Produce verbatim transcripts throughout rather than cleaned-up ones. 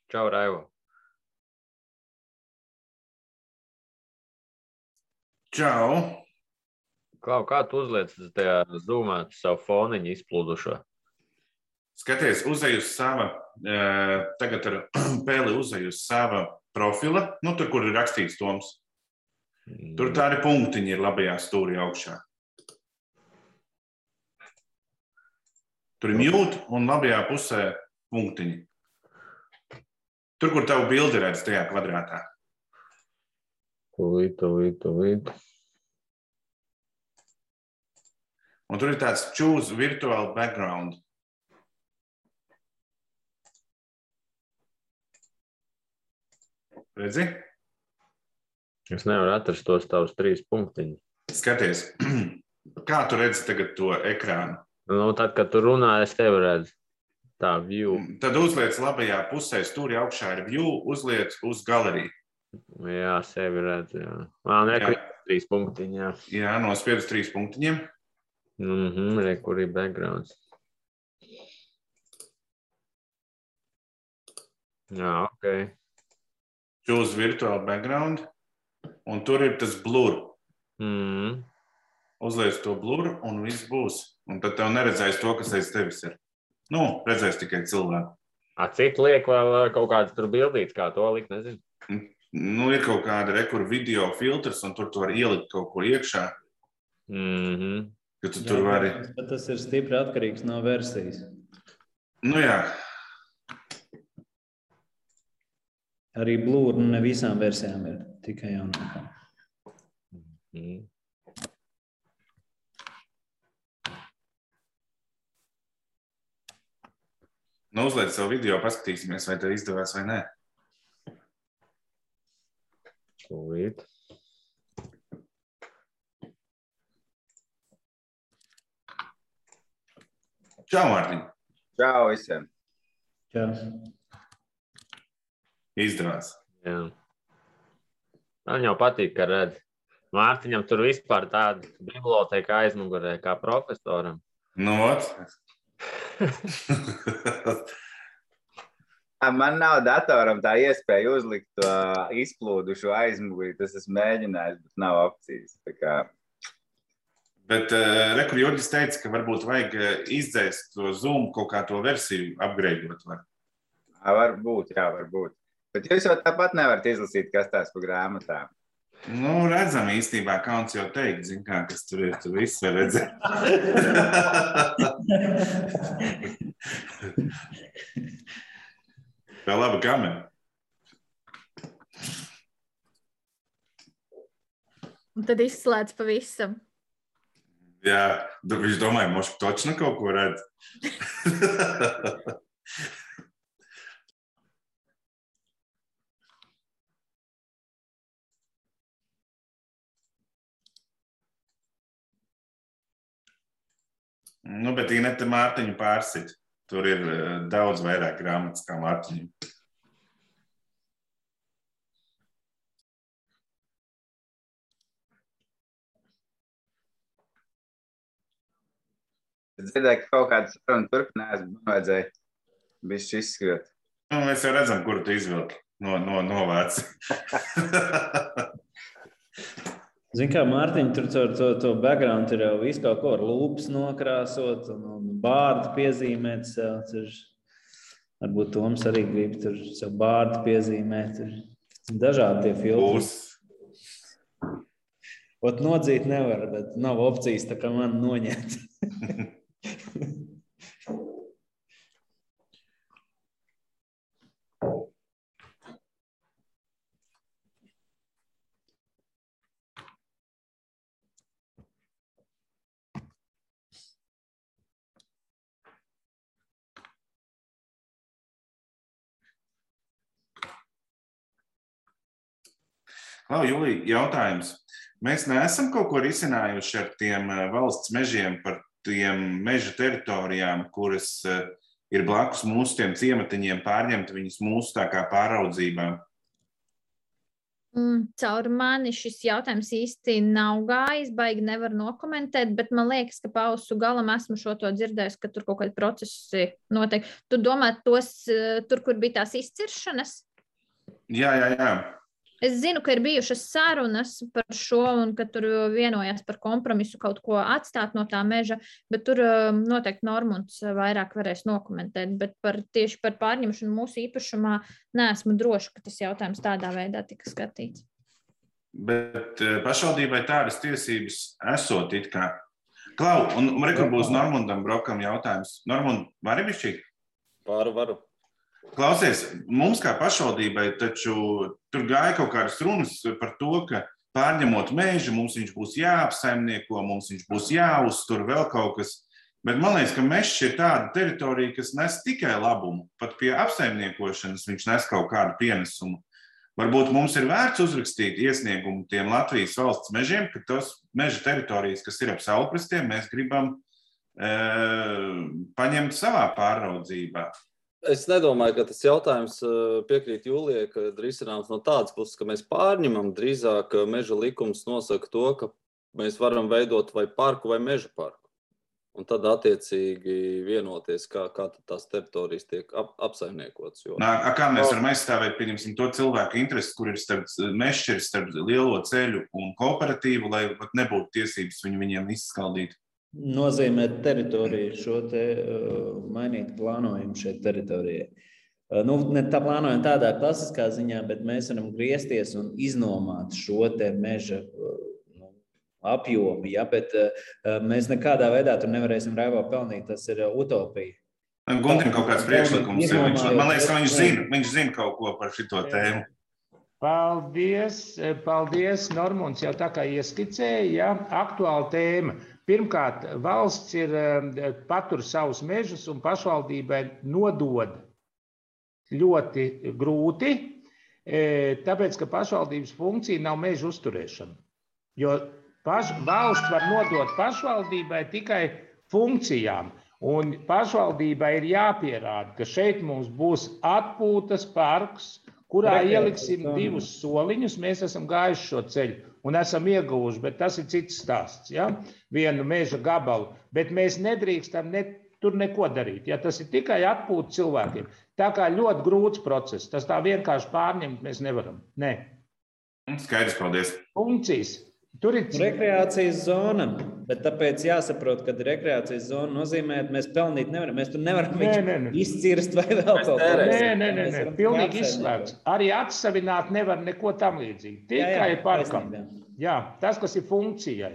Čau, Raivo. Čau. Klau, kā tu uzliec tajā Zoomā savu foniņu izplūdušo? Skaties, uzej uz sava, tagad ar pēli uzej uz sava profila, nu tur, kur ir rakstīts Toms. Tur tādi punktiņi ir labajā stūrī augšā. Tur ir mute un labajā pusē punktiņi. Tur, kur tavu bildi redz tajā kvadrātā. Tūlīt, tūlīt, tūlīt. Un tur ir tāds choose virtual background. Redzi? Es nevaru atrast tos tavus trīs punktiņus. Skaties, kā tu redzi tagad to ekrānu? Nu, tad, kad tu runā, es tevi redzu. Tā, view. Tad uzliec labajā pusē, stūri augšā ir view, uzliec uz galeriju. Jā, sevi redzu, jā. Man rekur ir trīs punktiņi, jā. Jā, nospied uz trīs punktiņiem. Mhm, rekur ir backgrounds. Jā, ok. Choose virtual background. Un tur ir tas blur. Mhm. Uzliec to blur un viss būs. Un tad tev neredzēs to, kas aiz tevis ir. Nu, redzēs tikai cilvēku. A, cik liek vēl kaut kāds tur bildīts, kā to likt, nezinu? Nu, ir kaut kāda rekur video filtrs, un tur tu var ielikt kaut ko iekšā. Mhm. Ka tu tur vari... Bet tas ir stipri atkarīgs no versijas. Nu, jā. Arī blur ne visām versijām ir tikai jaunākā. Mhm. Nu, uzliec savu video, paskatīsimies, vai tev izdevās vai nē. Tūlīt. Čau, Mārtiņ. Čau visiem. Čau. Izdevās. Jā. Man jau patīk, ka redz. Mārtiņam tur vispār tāda biblioteka aizmugurē kā profesoram. Nu, ot. Man nav datoram tā iespēja uzlikt to izplūdušo aizmuguri. Tas esmu mēģinājis, bet nav opcijas. Tā kā... Bet uh, rekur Jurģis teica, ka varbūt vajag izdzēst to Zoom kaut kā to versiju upgradeot. Var. Varbūt, jā, varbūt. Bet jūs jau tāpat nevarat izlasīt, kas tās pa grāmatām. Nu, redzam īstībā, kauns jau teikt, zin kā, kas tur ir, tu viss var redzēt. Tā laba kamera. Un tad izslēdz pavisam. Jā, viņš domāja, moši točna kaut ko redz. Nu, bet Inete Mārtiņu pārsit. Tur ir daudz vairāk grāmatas kā Mārtiņu. Es dzirdēju, ka kaut kāda saruna turpinās, bet man vajadzēja bišķi izskriet. Nu, mēs jau redzam, kuru tu izvilki no, no, novāc. Zini kā, Mārtiņ, tur caur to, to background ir jau visu kaut ko ar lūpas nokrāsot un, un bārdu piezīmēt sev. Tur, varbūt Toms arī grib tur sev bārdu piezīmēt. Tur dažādi tie filtri. Būs. Ot nodzīt nevar, bet nav opcijas tā kā man noņemt. Lau, Julija, jautājums. Mēs neesam kaut ko risinājuši ar tiem valsts mežiem par tiem meža teritorijām, kuras ir blakus mūsu tiem ciematiņiem pārņemt viņus mūsu tā kā pāraudzībā? Mm, caur mani šis jautājums īsti nav gājis, baigi nevar nokomentēt, bet man liekas, ka pa ausu galam esmu šo to dzirdējis, ka tur kaut kādi procesi notiek. Tu domā tos, tur, kur bija tās izciršanas? Jā, jā, jā. Es zinu, ka ir bijušas sarunas par šo un ka tur vienojās par kompromisu kaut ko atstāt no tā meža, bet tur noteikti Normunds vairāk varēs nokomentēt, bet par, tieši par pārņemšanu mūsu īpašumā neesmu droši, ka tas jautājums tādā veidā tika skatīts. Bet pašvaldībai tādas tiesības esot it kā. Klau, un rekur būs Normundam Brokam jautājums. Normund, vari bišķīt? Varu, varu. Klausies, mums kā pašvaldībai taču tur gāja kaut kādas runas par to, ka pārņemot mežu, mums viņš būs jāapsaimnieko, mums viņš būs jāuztur vēl kaut kas. Bet man liekas, ka mežs ir tāda teritorija, kas nes tikai labumu. Pat pie apsaimniekošanas viņš nes kaut kādu pienesumu. Varbūt mums ir vērts uzrakstīt iesniegumu tiem Latvijas valsts mežiem, ka tos meža teritorijas, kas ir ap Saulprastiem, mēs gribam e, paņemt savā pāraudzībā. Es nedomāju, ka tas jautājums piekrīt Jūlijai, ka risināms no tādas puses, ka mēs pārņemam, drīzāk meža likums nosaka to, ka mēs varam veidot vai parku vai meža parku. Un tad attiecīgi vienoties, kā, kā tās teritorijas tiek ap, apsaimniekotas. Jo... Nā, kā mēs varam aizstāvēt, pieņemsim, to cilvēku intereses, kur ir starp mešķeri, starp lielo ceļu un kooperatīvu, lai nebūtu tiesības viņu viņiem izskaldīt? Nozīmēt teritoriju, šo te uh, mainīt plānojumu šeit teritorijai. Uh, nu, ne tā plānojam tādā klasiskā ziņā, bet mēs varam griezties un iznomāt šo te meža uh, nu, apjomu, ja, bet uh, mēs nekādā veidā tur nevarēsim raivā pelnīt, tas ir uh, utopija. Guntim kaut kāds priekšlikums ir, viņš, man liekas, ka viņš zina, viņš zina kaut ko par šito tēmu. Paldies, paldies, Normunds jau tā kā ieskicēja, ja, aktuāla tēma. Pirmkārt, valsts ir patur savus mežus un pašvaldībai nodod ļoti grūti, tāpēc, ka pašvaldības funkcija nav meža uzturēšana. Jo paš, valsts var nodot pašvaldībai tikai funkcijām, un pašvaldībai ir jāpierāda, ka šeit mums būs atpūtas parks, kurā ieliksim divus soliņus, mēs esam gājuši šo ceļu un esam ieguvuši, bet tas ir cits stāsts, ja? Vienu meža gabalu, bet mēs nedrīkstam ne, tur neko darīt, ja? Tas ir tikai atpūt cilvēkiem. Tā kā ļoti grūts process, tas tā vienkārši pārņemt mēs nevaram. Nē. Skaidrs, paldies. Funkcijas. Tur ir rekreācijas zona, bet tāpēc jāsaprot, ka rekreācijas zona nozīmē, ka mēs pelnīt nevaram. Mēs tur nevaram nē, nē, nē. izcirst vai vēl kaut ko. Nē, nē, nē, nē. Pilnīgi izslēgts. Arī atsavināt nevar neko tam līdzīgi. Tikai parkam. Jā, tas, kas ir funkcijai.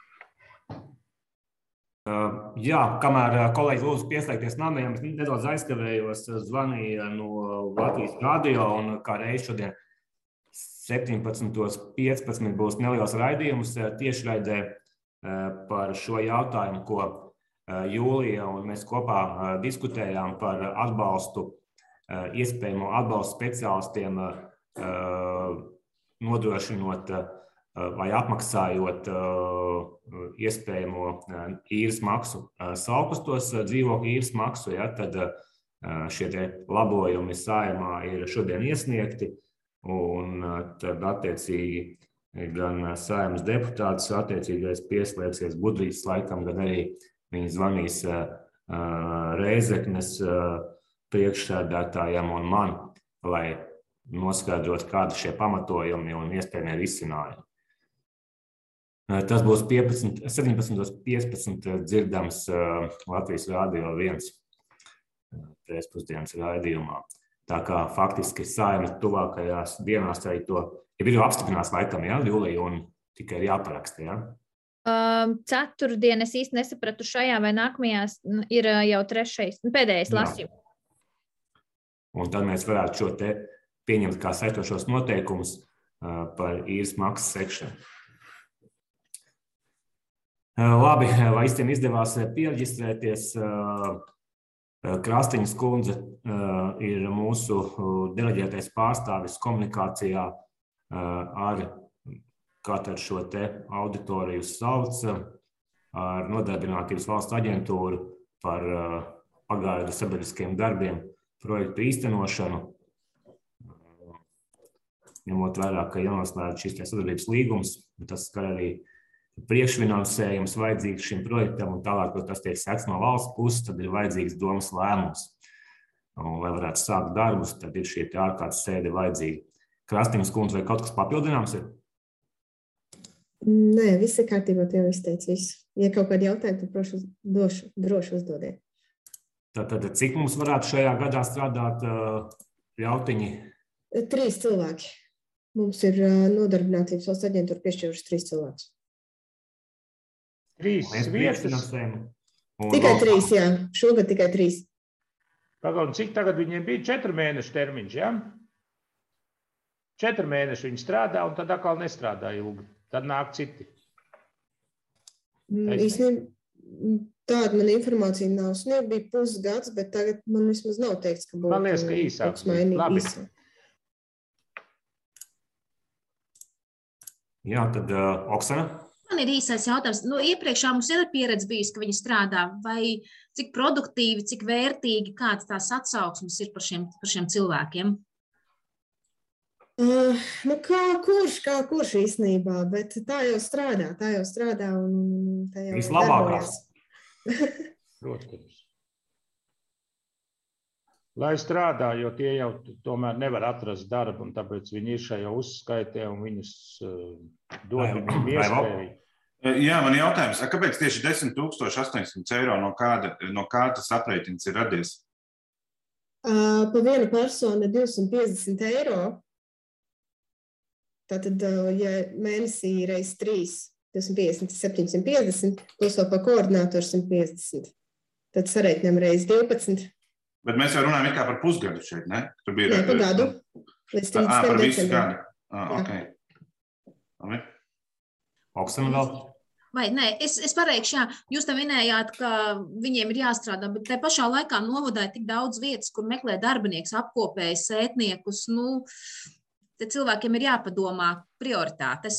Uh, jā, kamēr kolēģi lūdzu pieslēgties nāmajām, es nedaudz aizkavējos, zvanīja no Latvijas radio un kā reiz šodien septiņpadsmit piecpadsmit būs neliels raidījums tiešraidē par šo jautājumu, ko Jūlija un mēs kopā diskutējām par atbalstu, iespējamo atbalstu speciālistiem, nodrošinot vai apmaksājot iespējamo īres maksu Saulprastos, dzīvokļu īres maksu, ja, tad šie te labojumi Saeimā ir šodien iesniegti. Un tad attiecīgi gan Saeimas deputāts attiecīgais pieslēgsies Budrītis laikam, gan arī viņi zvanīs Reizeknes priekšsēdētājam un man, lai noskaidrot, kādi šie pamatojumi un iespējamie risinājumi. Tas būs septiņpadsmit piecpadsmit dzirdams Latvijas radio viens pēcpusdienas raidījumā. Tā kā faktiski Saeima tuvākajās dienās arī to ir jau apstiprinās laikam, ja, Jūlija, un tikai ir jāparaksta, ja? Um, ceturtdien es īsti nesapratu šajā vai nākamajās ir jau trešais, pēdējais lasījums. Un tad mēs varētu šo te pieņemt kā saistošos noteikumus uh, par īres maksas sekšanu. Uh, labi, vai īstiem izdevās piereģistrēties? Uh, Krastiņas kundze uh, ir mūsu deleģētais pārstāvis komunikācijā uh, ar, kā tad šo te auditoriju sauc, ar Nodarbinātības valsts aģentūru par uh, pagaidu sabiedriskiem darbiem projektu īstenošanu. ņemot vērā, ka jānoslēdz šis sadarbības līgums, tas skar arī priekšfinansējums vajadzīgs šim projektam, un tālāk, kad tas tiek sekts no valsts puses, tad ir vajadzīgs domas lēmums. Un, lai varētu sākt darbus, tad ir šie ārkārtas sēde vajadzīgi. Krastiņas kundze, vai kaut kas papildināms ir? Nē, viss ir kārtībā, tu jau izteici visu. Ja kaut kādi jautājumi, tad prošu, došu, droši uzdodiet. Tātad, cik mums varētu šajā gadā strādāt ļautiņi? Trīs cilvēki. Mums ir nodarbinātības valsts aģentūra piešķīruši trīs cilvēkus. Trīs vietas? Tikai trīs, jā. Šogad tikai trīs. Pagaud, cik tagad viņiem bija četru mēnešu termiņš, jā? Četru mēnešu viņi strādā, un tad atkal nestrādā ilgi. Tad nāk citi. Īstenībā tāda man informācija nav. Sniegt bija pusgads, bet tagad man vismaz nav teikts, ka būtu. Man liekas, ka īsāk. Labi. Īsāk. Jā, tad uh, Oksana. Man ir īsais jautājums. Nu, iepriekšā mums ir pieredze bijusi, ka viņi strādā. Vai cik produktīvi, cik vērtīgi, kāds tās atsauksmes ir par šiem, par šiem cilvēkiem? Uh, nu kā kurš, kā kurš īstenībā, bet tā jau strādā, tā jau strādā un tā jau vislabākās. Protams. Lai strādā, jo tie jau tomēr nevar atrast darbu, un tāpēc viņi ir šajā uzskaitē un viņus uh, dod viņiem iespēju. Jā, man jautājums, kāpēc tieši desmit tūkstoši astoņsimt eiro no kāda, no kā tas aprēķins ir radies? Uh, pa vienu personu divsimt piecdesmit eiro. Tātad, ja mēnesī reiz trīs, divsimt piecdesmit, septiņsimt piecdesmit, plus vēl par koordinātoru simt piecdesmit. Tad sareiķinām reiz divpadsmit. Bet mēs jau runājam kā par pusgadu šeit, ne? Tur bija... Nē, par gadu. Līdz trīsdesmitajam par visu gadu. Ah, ok. Oksana vēl? Vai, nē, es, es pareikšu, jā, jūs te minējāt, ka viņiem ir jāstrādā, bet te pašā laikā novadā ir tik daudz vietas, kur meklē darbinieks, apkopējas, sētniekus, nu... Tad cilvēkiem ir jāpadomā prioritātes.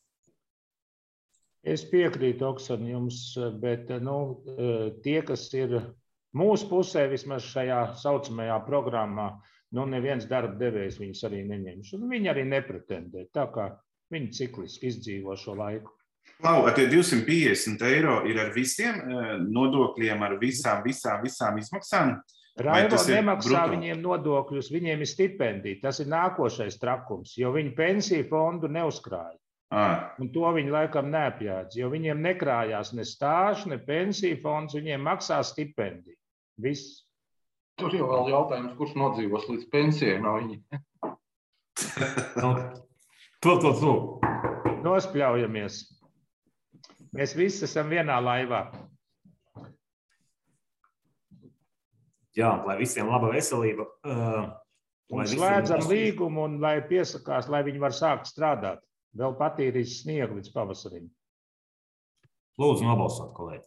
Es piekrītu, Oksana, jums, bet nu, tie, kas ir mūsu pusē, vismaz šajā saucamajā programmā, nu, neviens darba devējs viņus arī neņems. Un viņi arī nepretendē, tā kā viņi cikliski izdzīvo šo laiku. Lau, tie divsimt piecdesmit eiro ir ar visiem nodokļiem, ar visām, visām, visām izmaksām? Raivo nemaksā bruto? Viņiem nodokļus, viņiem ir stipendija. Tas ir nākošais trakums, jo viņi pensiju fondu neuzkrāja. Ah. Un to viņi laikam neapjādz, jo viņiem nekrājās ne stāžu, ne pensiju fonds, viņiem maksā stipendiju. Viss. Tur jau vēl jautājums, kurš nodzīvos līdz pensijai no viņi. To, to, to. Nospļaujamies. Mēs visi esam vienā laivā. Jā, lai visiem laba veselība. Uh, un slēdzam līgumu un lai piesakās, lai viņi var sākt strādāt. Vēl patīrīs sniegu līdz pavasarim. Lūdzu, nobalsot, kolēģi.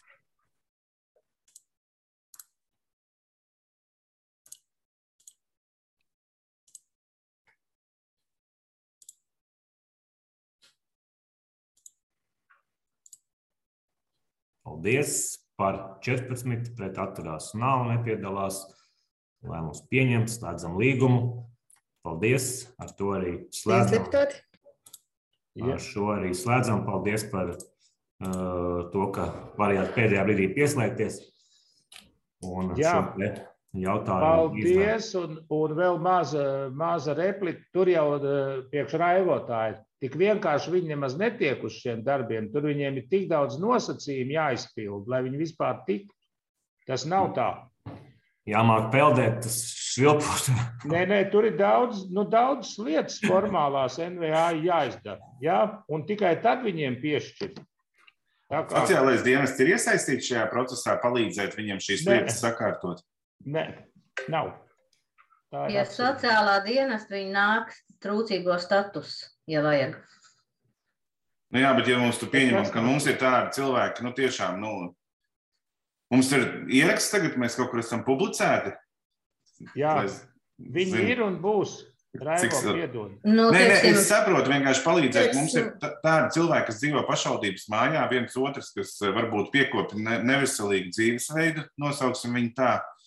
Paldies. Par četrpadsmit pret atturās nav, nepiedalās. Lēmums pieņemts, slēdzam līgumu. Paldies, ar to arī slēdzam. Ar šo arī slēdzam. Paldies par uh, to, ka varējāt pēdējā brīdī pieslēgties. Un jā, jautājumu paldies, un, un vēl maza, maza replika. Tur jau uh, priekš raivotāji. Tik vienkārši viņi nemaz netiek uz šiem darbiem. Tur viņiem ir tik daudz nosacījumu jāizpild, lai viņi vispār tiktu. Tas nav tā. Jāmāk peldēt, tas švilpot. Nē, nē, tur ir daudz, nu, daudz lietas formālās N V A jāizdara. Jā? Un tikai tad viņiem piešķir. Kā... Sociālais dienests ir iesaistīts šajā procesā, palīdzēt viņiem šīs nē. Lietas sakārtot? Nē, nav. Ja sociālā dienesta viņi nāk trūcīgo statusu. Ja vajag. Nu jā, bet ja mums tu pieņemam, ka mums ir tādi cilvēki, nu tiešām, nu, mums ir ieraksts tagad, mēs kaut kur esam publicēti. Jā, es, viņi zinu. Ir un būs. Raivo piedod. Nu, nē, nē, es saprotu, vienkārši palīdzēt. Mums ir tādi cilvēki, kas dzīvo pašvaldības mājā, viens otrs, kas varbūt piekopi neveselīgu dzīvesveidu, nosauksim viņu tā.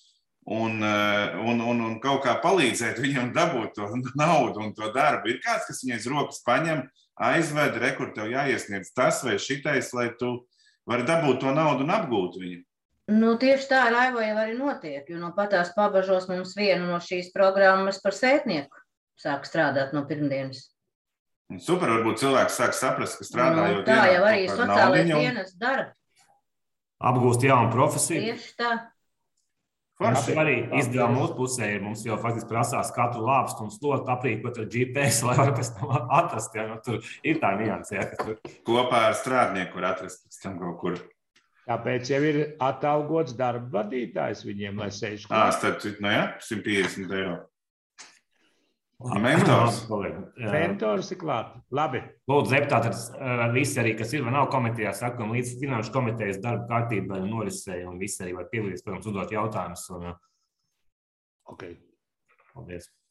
un, un, un, un kaut kā palīdzēt viņam dabūt to naudu un to darbu. Ir kāds, kas viņai uz rokas paņem, aizved, re, kur tev jāiesniedz tas vai šitais, lai tu vari dabūt to naudu un apgūt viņu. Nu, tieši tā, Raivo, jau arī notiek, jo no patās Pabažos mums viena no šīs programmas par sētnieku sāk strādāt no pirmdienas. Super, varbūt cilvēks sāk saprast, ka strādājot nu, tā jau arī sociālais dienas dara. Apgūst jaunu profesiju. Tieši tā. Forši arī izdevuma mūsu pusē ir. Mums jau faktiski prasās katru lāpstu un slotu aprīkot ar G P S, lai var pēc tam atrast. Ja? Nu, tur ir tā nianse. Ja? Tur... Kopā ar strādnieku var atrast pēc tam kaut kur. Tāpēc jau ir atalgots darba vadītājs viņiem, lai sēž klāt. Ā, starp citu, nu jā, simt piecdesmit eiro. Mentors. Mentors ir klāt. Labi. Lūdzu, deputāti, visi arī, kas ir vai nav komitejā, sakam līdz finanšu komitejas darba kārtībai un norisēja, un visi arī var piedalīties, protams, uzdot jautājumus. Un... Ok. Paldies.